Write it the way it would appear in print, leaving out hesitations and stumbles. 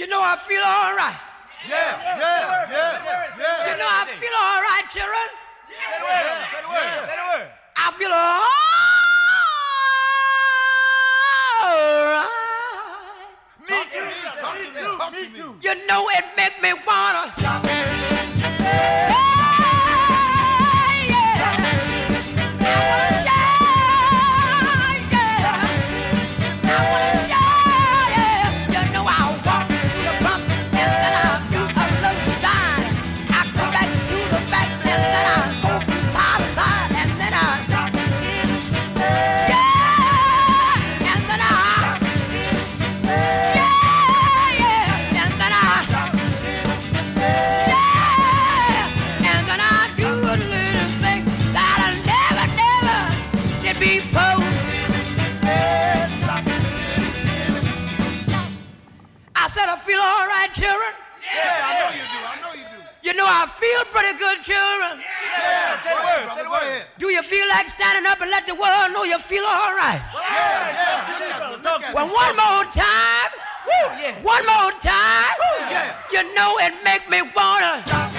You know I feel all right. Yeah. You know I feel all right, children. Say the word. I feel all right. Talk to me. You know it make me wanna. Children? Yeah, I know you do. You know I feel pretty good, children. Yeah, say the word. Do you feel like standing up and let the world know you feel all right? Yeah. Well, one more time. Woo, yeah. One more time. Woo, yeah. You know it make me wanna.